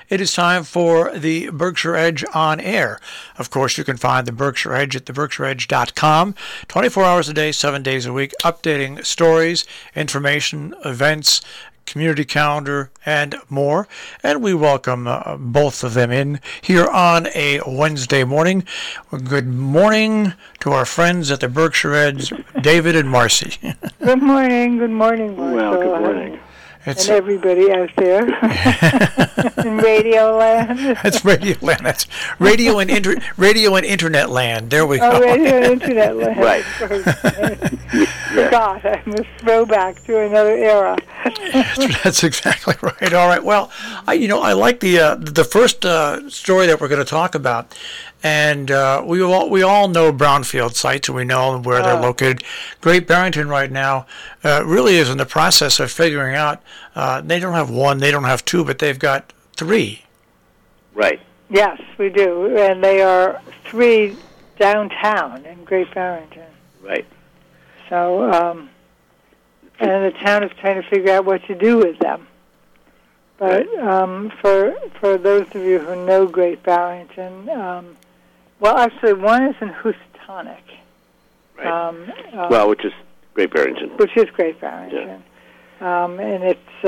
It is time for the Berkshire Edge on air. Of course, you can find the Berkshire Edge at theberkshireedge.com, 24 hours a day, 7 days a week, updating stories, information, events, community calendar, and more. And we welcome both of them in here on a Wednesday morning. Good morning to our friends at the Berkshire Edge, David and Marcy. Good morning, Marshall. Well, good morning. And everybody out there in Radio Land. That's Radio Land. That's radio and Internet Land. There we go. Oh, Radio and Internet Land. Right. Forgot. I'm a throwback to another era. That's exactly right. All right. Well, I like the first story that we're going to talk about. And we all know brownfield sites, and we know where they're located. Great Barrington right now really is in the process of figuring out. They don't have one, they don't have two, but they've got three. Right. Yes, we do, and they are three downtown in Great Barrington. Right. So, and the town is trying to figure out what to do with them. But for those of you who know Great Barrington, well, actually, one is in Houstonic. Right. Which is Great Barrington. Which is Great Barrington. Yeah. And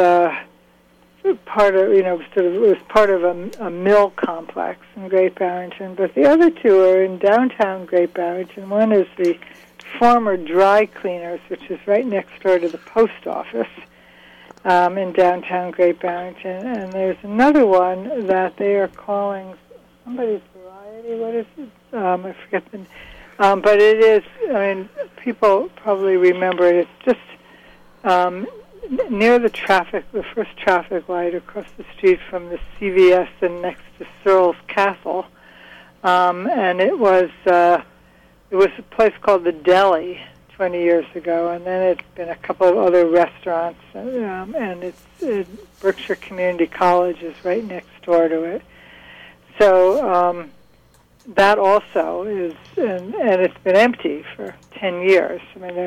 it's part of, it was part of a mill complex in Great Barrington. But the other two are in downtown Great Barrington. One is the former dry cleaners, which is right next door to the post office in downtown Great Barrington. And there's another one that they are calling somebody's Variety. What is it? I forget the name. But it is, people probably remember it. It's just near the first traffic light across the street from the CVS and next to Searles Castle. And it was a place called the Deli 20 years ago, and then it's been a couple of other restaurants, and Berkshire Community College is right next door to it. So that also is, and it's been empty for 10 years.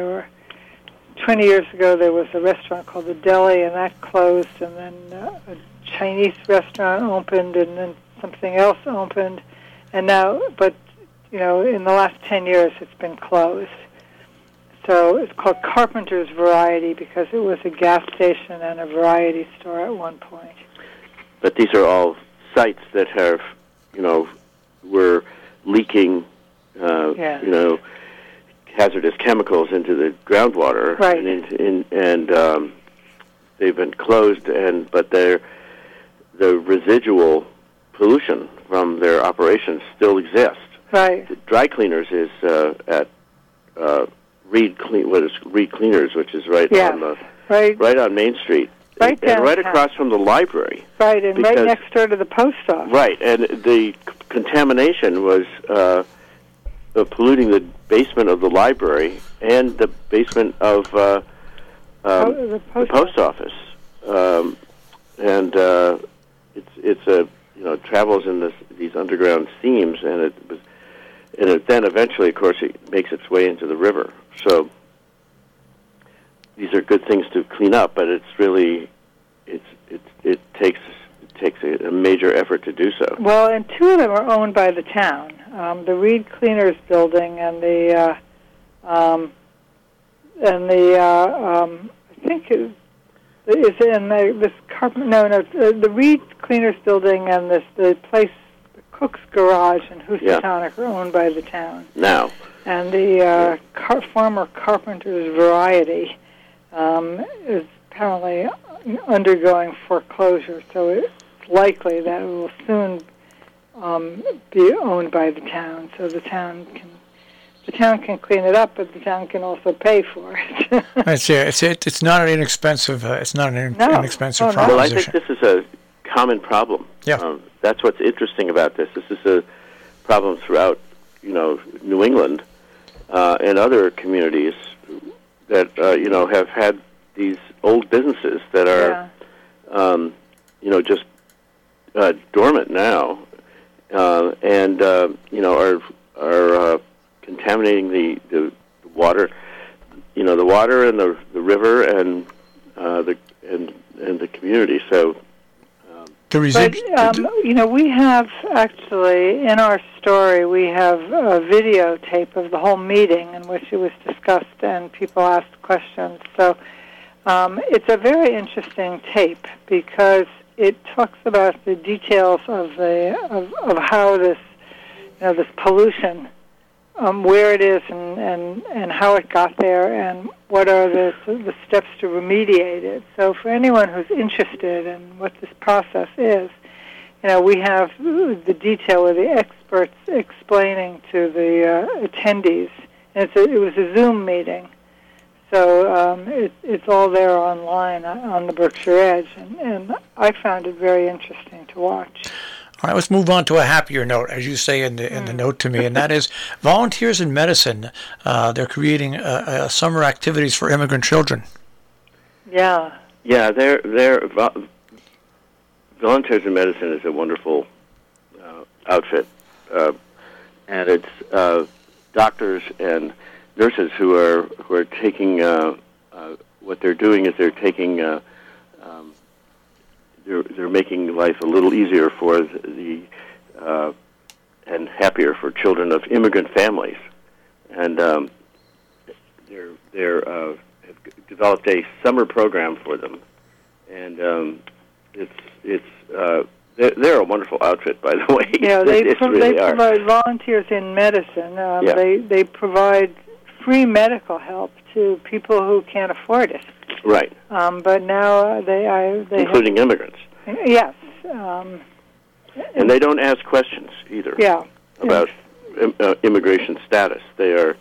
20 years ago there was a restaurant called the Deli, and that closed, and then a Chinese restaurant opened, and then something else opened, and now, but, in the last 10 years it's been closed. So it's called Carpenter's Variety because it was a gas station and a variety store at one point. But these are all sites that have, were leaking, hazardous chemicals into the groundwater, right? And they've been closed, but the residual pollution from their operations still exists. Right. The dry cleaners is at Reed Cleaners, which is right on Main Street, right and right across from the library. Right, and right next door to the post office. Right, and the contamination was polluting the basement of the library and the basement of the post office. And it travels in these underground seams, and it then eventually, of course, it makes its way into the river. So these are good things to clean up, but it's really it takes a major effort to do so. Well, and two of them are owned by the town. The Reed Cleaners building and the I think is in the Reed Cleaners building and the place, the Cook's Garage in Houstonic are owned by the town now. And the former Carpenter's Variety is apparently undergoing foreclosure, so it's likely that it will soon be owned by the town. So the town can clean it up, but the town can also pay for it. It's not an inexpensive. Inexpensive proposition. Well, I think this is a common problem. Yeah. That's what's interesting about this. This is a problem throughout, New England and other communities that have had these old businesses that are, just dormant now, and are contaminating the water, the water and the river and the community. So we have actually, in our story, we have a videotape of the whole meeting in which it was discussed and people asked questions. So it's a very interesting tape because it talks about the details of how this pollution, where it is and how it got there, and what are the steps to remediate it. So for anyone who's interested in what this process is, we have the detail of the experts explaining to the attendees. And it was a Zoom meeting, so it's all there online on the Berkshire Edge, and I found it very interesting to watch. All right, let's move on to a happier note, as you say in the note to me, and that is Volunteers in Medicine. They're creating summer activities for immigrant children. Yeah. Yeah, Volunteers in Medicine is a wonderful outfit, and it's doctors and nurses who are taking what they're doing is they're taking. They're making life a little easier for the and happier for children of immigrant families, and they're have developed a summer program for them, and they're a wonderful outfit, by the way. Yeah, they provide Volunteers in Medicine. They provide free medical help to people who can't afford it. Right. But now they including immigrants. Yes. And they don't ask questions either. Yeah. About immigration status. They are,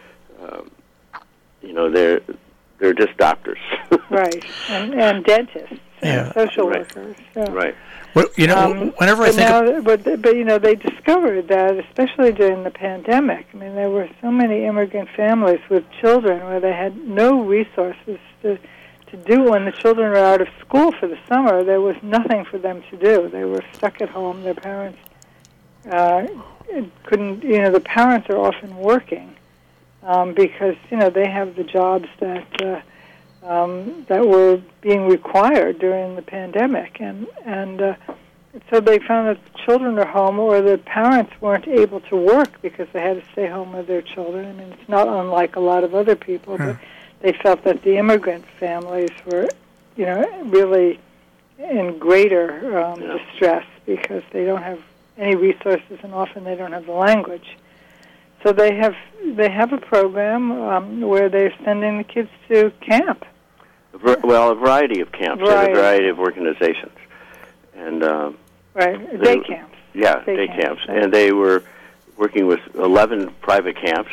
they're just doctors. Right. And dentists. And social workers. So. Right. Well, whenever I think... But they discovered that, especially during the pandemic, I mean, there were so many immigrant families with children where they had no resources to do when the children were out of school for the summer. There was nothing for them to do. They were stuck at home. Their parents couldn't, the parents are often working because, they have the jobs that were being required during the pandemic. And so they found that the children are home, or the parents weren't able to work because they had to stay home with their children. I mean, it's not unlike a lot of other people, but they felt that the immigrant families were, really in greater distress because they don't have any resources, and often they don't have the language. So they have a program where they're sending the kids to camp. Well, a variety of camps and a variety of organizations, and day camps. Yeah, day camps, and they were working with 11 private camps,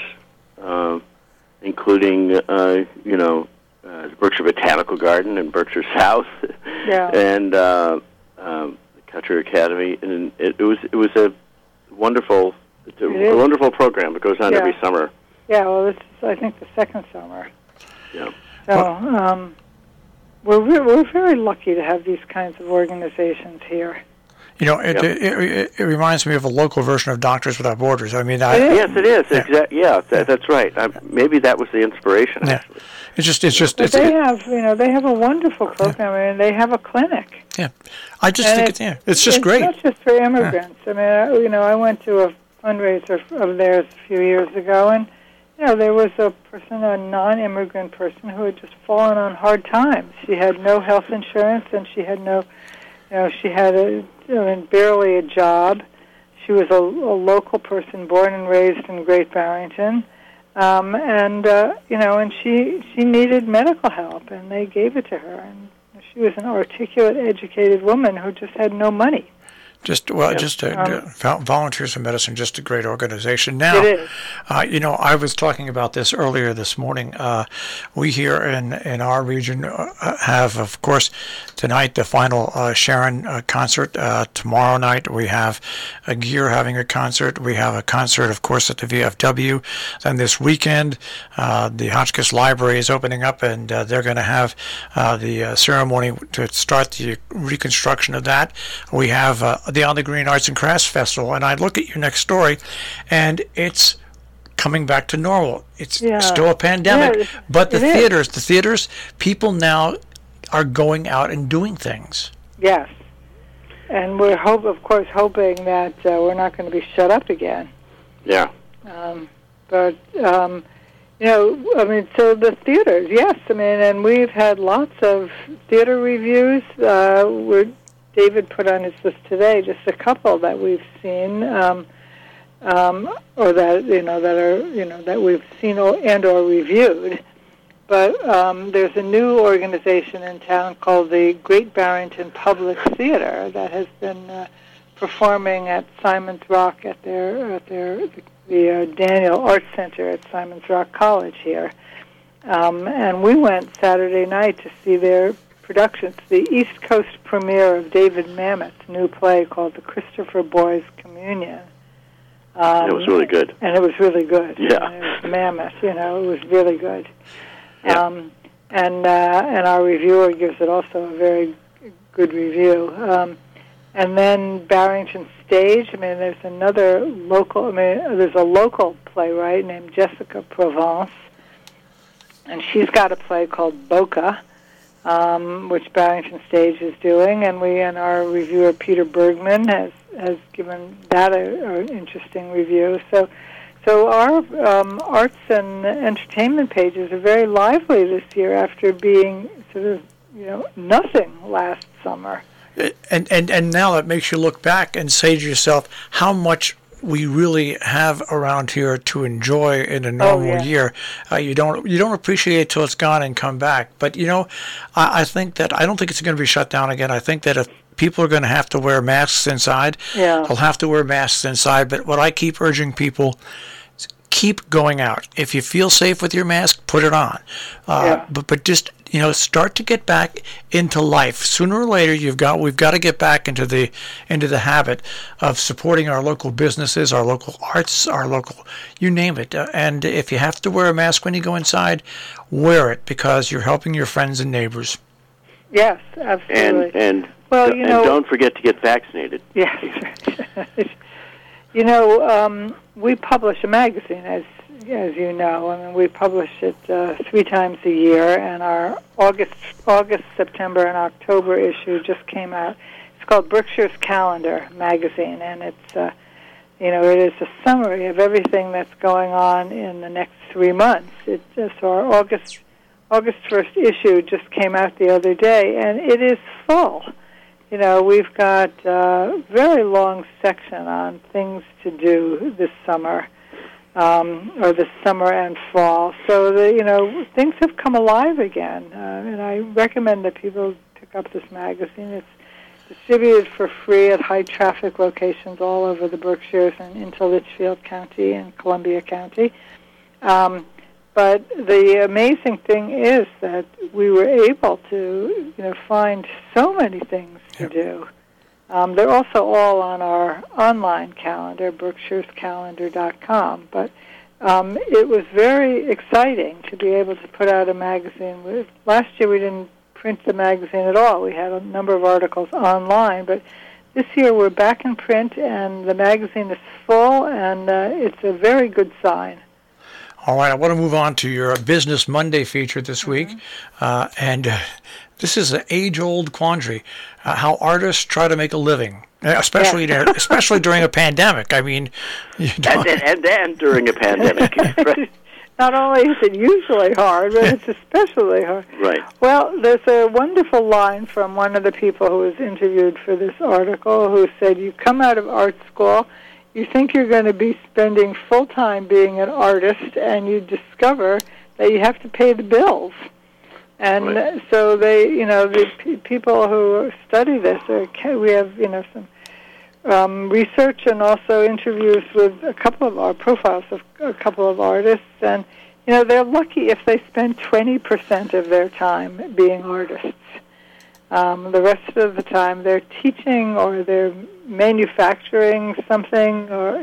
including the Berkshire Botanical Garden and Berkshire South, and the Kutcher Academy, and it was a wonderful program. It goes on every summer. Yeah, well, this is, I think, the second summer. Yeah. So we're very lucky to have these kinds of organizations here. It reminds me of a local version of Doctors Without Borders. I mean, yes, it is. That's right. Maybe that was the inspiration. Yeah. They have a wonderful program, and they have a clinic. Yeah, I just think it's just great. It's not just for immigrants. Yeah. I mean, I went to a fundraiser of theirs a few years ago, and there was a non-immigrant person who had just fallen on hard times. She had no health insurance, and she had she had barely a job. She was a local person born and raised in Great Barrington, and she needed medical help, and they gave it to her. And she was an articulate, educated woman who just had no money. Volunteers in Medicine, just a great organization. Now, it is. I was talking about this earlier this morning. We here in our region have, of course, tonight the final Sharon concert. Tomorrow night we have Gear having a concert. We have a concert, of course, at the VFW. Then this weekend, the Hotchkiss Library is opening up, and they're going to have the ceremony to start the reconstruction of that. We have the On the Green Arts and Crafts Festival, and I look at your next story, and it's coming back to normal. It's still a pandemic, but the theaters, people now are going out and doing things. Yes. And we're of course hoping that we're not going to be shut up again. Yeah. But so the theaters, yes. And we've had lots of theater reviews. David put on his list today just a couple that we've seen, or that we've seen and or reviewed. But there's a new organization in town called the Great Barrington Public Theater that has been performing at Simon's Rock at the Daniel Art Center at Simon's Rock College here. And we went Saturday night to see their productions, the East Coast premiere of David Mamet's new play called The Christopher Boys Communion. It was really good. And it was really good. Yeah. And it was Mamet, it was really good. Yeah. And our reviewer gives it also a very good review. And then Barrington Stage, there's another local, there's a local playwright named Jessica Provence, and she's got a play called Boca, which Barrington Stage is doing, and our reviewer Peter Bergman has given that an interesting review. So our arts and entertainment pages are very lively this year after being sort of nothing last summer. And now that makes you look back and say to yourself how much we really have around here to enjoy in a normal year. You don't appreciate it till it's gone and come back. But I think that I don't think it's going to be shut down again. I think that if people are going to have to wear masks inside, they'll have to wear masks inside. But what I keep urging people, keep going out. If you feel safe with your mask, put it on. But just start to get back into life. Sooner or later, we've got to get back into the habit of supporting our local businesses, our local arts, our local, you name it. And if you have to wear a mask when you go inside, wear it because you're helping your friends and neighbors. Yes, absolutely. And don't forget to get vaccinated. Yes. We publish a magazine, as you know. We publish it 3 times a year, and our August, September, and October issue just came out. It's called Berkshire's Calendar magazine, and it's it is a summary of everything that's going on in the next 3 months. So our August 1st issue just came out the other day, and it is full. We've got a very long section on things to do this summer, or this summer and fall. So things have come alive again, and I recommend that people pick up this magazine. It's distributed for free at high traffic locations all over the Berkshires and into Litchfield County and Columbia County. But the amazing thing is that we were able to, find so many things to do. They're also all on our online calendar, berkshirescalendar.com. But it was very exciting to be able to put out a magazine. Last year we didn't print the magazine at all. We had a number of articles online, but this year we're back in print, and the magazine is full, and it's a very good sign. All right, I want to move on to your Business Monday feature this week, and this is an age-old quandary: how artists try to make a living, especially during a pandemic. And during a pandemic. Right. Not only is it usually hard, but it's especially hard. Right. Well, there's a wonderful line from one of the people who was interviewed for this article who said, "You come out of art school, you think you're going to be spending full time being an artist, and you discover that you have to pay the bills." And so they, the people who study this, we have, some research and also interviews with a couple of our profiles of a couple of artists, and they're lucky if they spend 20% of their time being artists. The rest of the time they're teaching or they're manufacturing something, or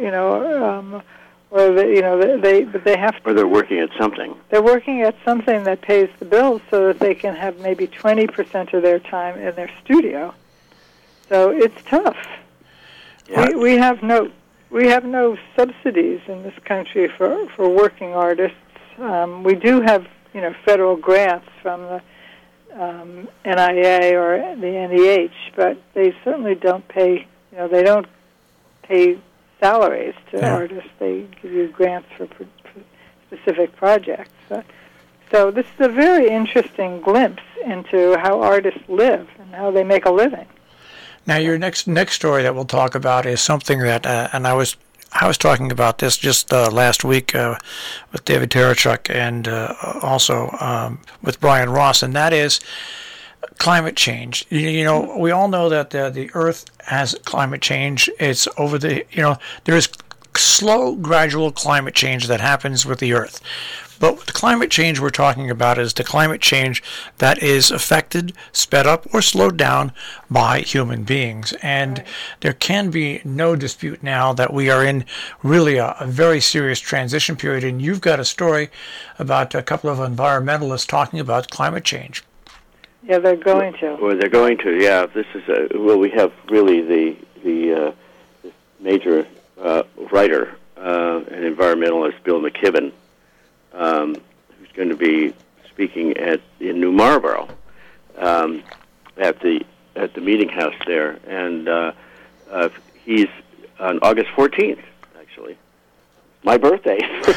they have to. Or they're working at something. They're working at something that pays the bills, so that they can have maybe 20% of their time in their studio. So it's tough. Yeah. We have no subsidies in this country for working artists. We do have federal grants from NIA or the NEH, but they certainly don't pay. They don't pay salaries to artists. They give you grants for specific projects. So this is a very interesting glimpse into how artists live and how they make a living. Now, your next story that we'll talk about is something that, and I was talking about this just last week with David Terachuk and also with Brian Ross, and that is climate change. We all know that the Earth has climate change. It's over there is slow, gradual climate change that happens with the Earth. But the climate change we're talking about is the climate change that is affected, sped up, or slowed down by human beings. And there can be no dispute now that we are in really a very serious transition period. And you've got a story about a couple of environmentalists talking about climate change. Yeah, they're going to. Well, they're going to. Yeah, this is we have really the major writer and environmentalist Bill McKibben, who's going to be speaking in New Marlboro at the meeting house there, and he's on August 14th. Actually, my birthday,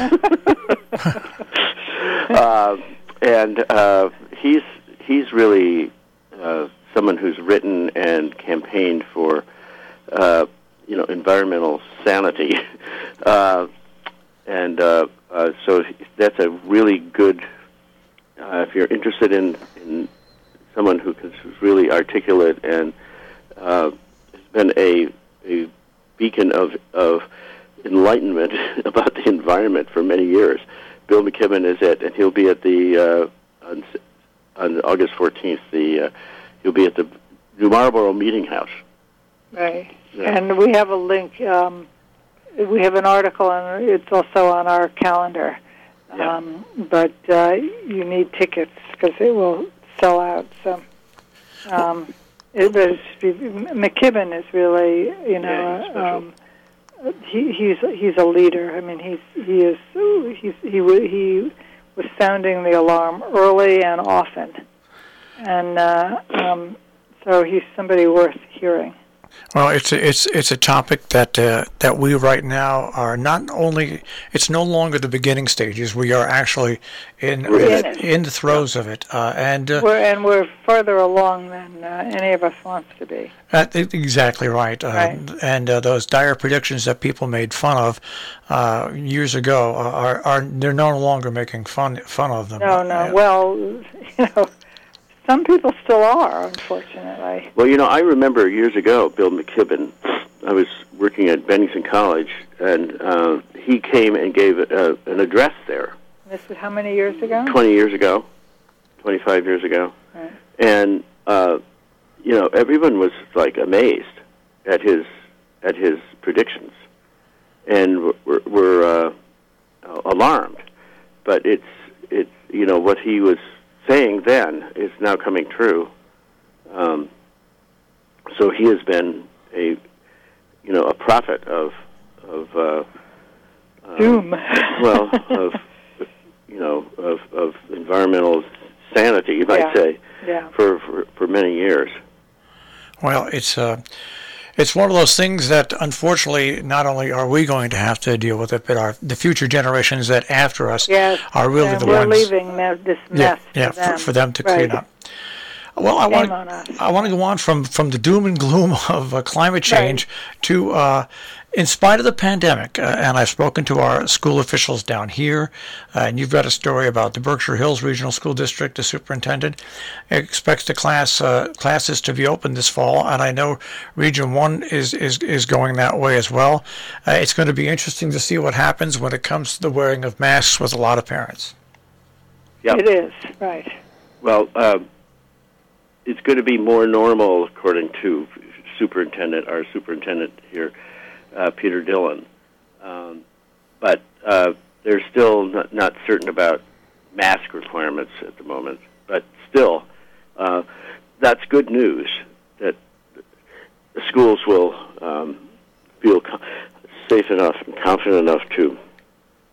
and he's really someone who's written and campaigned for environmental sanity, and so that's a really good. If you're interested in someone who's really articulate and has been a beacon of enlightenment about the environment for many years, Bill McKibben is it, and he'll be at the on August 14th. He'll be at the New Marlboro Meeting House. Right, yeah. And we have a link. We have an article, and it's also on our calendar. Yeah. But you need tickets because it will sell out. So, McKibben is really, he's a leader. I mean, he was sounding the alarm early and often, and so he's somebody worth hearing. Well, it's a topic that we right now are not only. It's no longer the beginning stages. We are actually in the throes of it, and we're further along than any of us wants to be. Exactly right. Right. And those dire predictions that people made fun of years ago are they're no longer making fun of them. No. Well, some people still are, unfortunately. Well, I remember years ago, Bill McKibben, I was working at Bennington College, and he came and gave an address there. This is how many years ago? 20 years ago, 25 years ago. Right. And, everyone was, amazed at his predictions and were alarmed. But it's what he was saying then is now coming true. So he has been a prophet of doom. Well, of environmental sanity, you might say, for many years. Well, it's one of those things that, unfortunately, not only are we going to have to deal with it, but the future generations that after us are really the ones. We're leaving this mess for them to clean up. Well, I want to go on from the doom and gloom of climate change to, in spite of the pandemic, and I've spoken to our school officials down here, and you've got a story about the Berkshire Hills Regional School District. The superintendent expects the classes to be open this fall, and I know Region 1 is going that way as well. It's going to be interesting to see what happens when it comes to the wearing of masks with a lot of parents. Yep. It is, right. Well, it's going to be more normal, according to our superintendent here, Peter Dillon. But they're still not certain about mask requirements at the moment. But still, that's good news that the schools will feel safe enough and confident enough to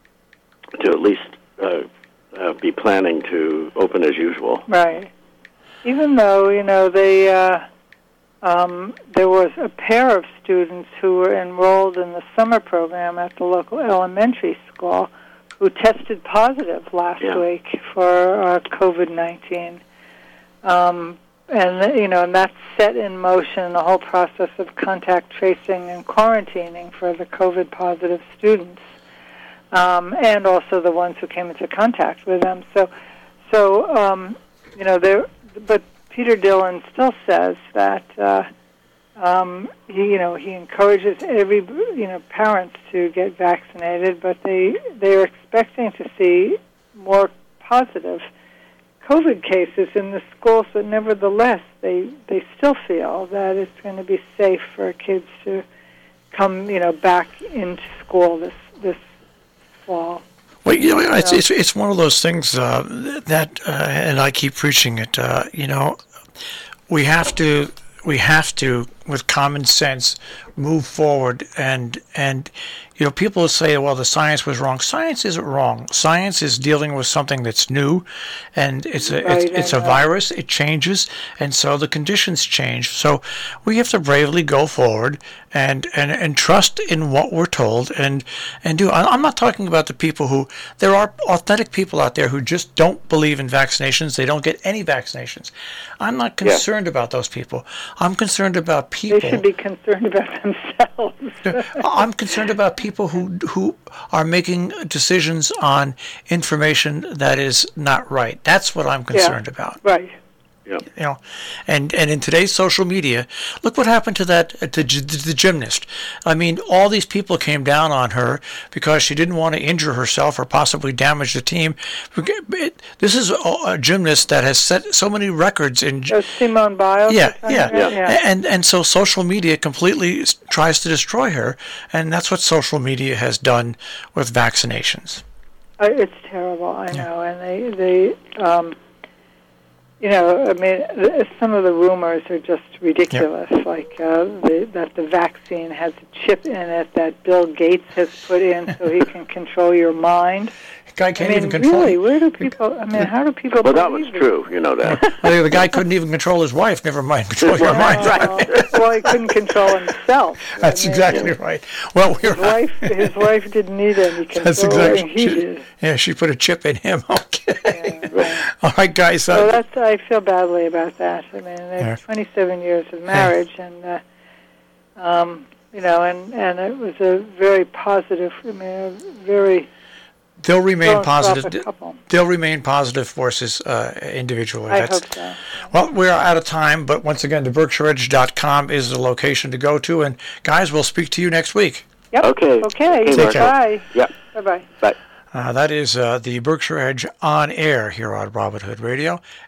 at least be planning to open as usual. Right. even though, they there was a pair of students who were enrolled in the summer program at the local elementary school who tested positive last week for COVID-19. And that set in motion the whole process of contact tracing and quarantining for the COVID-positive students, and also the ones who came into contact with them. But Peter Dillon still says that he encourages every parents to get vaccinated, but they are expecting to see more positive COVID cases in the schools, but nevertheless, they still feel that it's going to be safe for kids to come, back into school this fall. Well, it's one of those things that, and I keep preaching it. We have to, with common sense, move forward. And people will say, well, the science was wrong. Science isn't wrong. Science is dealing with something that's new, and it's a virus. It changes, and so the conditions change. So we have to bravely go forward and trust in what we're told and do. I'm not talking about the people who, there are authentic people out there who just don't believe in vaccinations. They don't get any vaccinations. I'm not concerned about those people. I'm concerned about people. They should be concerned about themselves. I'm concerned about people who are making decisions on information that is not right. That's what I'm concerned about. Right. Yeah. And in today's social media, look what happened to the gymnast. I mean, all these people came down on her because she didn't want to injure herself or possibly damage the team. This is a gymnast that has set so many records in. Simone Biles. Yeah. And so social media completely tries to destroy her, and that's what social media has done with vaccinations. It's terrible. I know, and they some of the rumors are just ridiculous, like that the vaccine has a chip in it that Bill Gates has put in so he can control your mind. Guy can't even control. Really, where do people? How do people? Well, that was true. You know that. The guy couldn't even control his wife. Never mind control your mind. Well, he couldn't control himself. That's exactly right. Well, his wife didn't need any control. That's exactly. He did. Yeah, she put a chip in him. Okay. Yeah, right. All right, guys. So I feel badly about that. I mean, there's 27 years of marriage, and and it was a very positive. They'll remain positive. They'll remain positive forces individually. I hope so. Well, we're out of time, but once again, the BerkshireEdge.com is the location to go to. And guys, we'll speak to you next week. Yep. Okay. Take care. Bye. Yeah. Bye-bye. Bye. That is the Berkshire Edge on air here on Robin Hood Radio.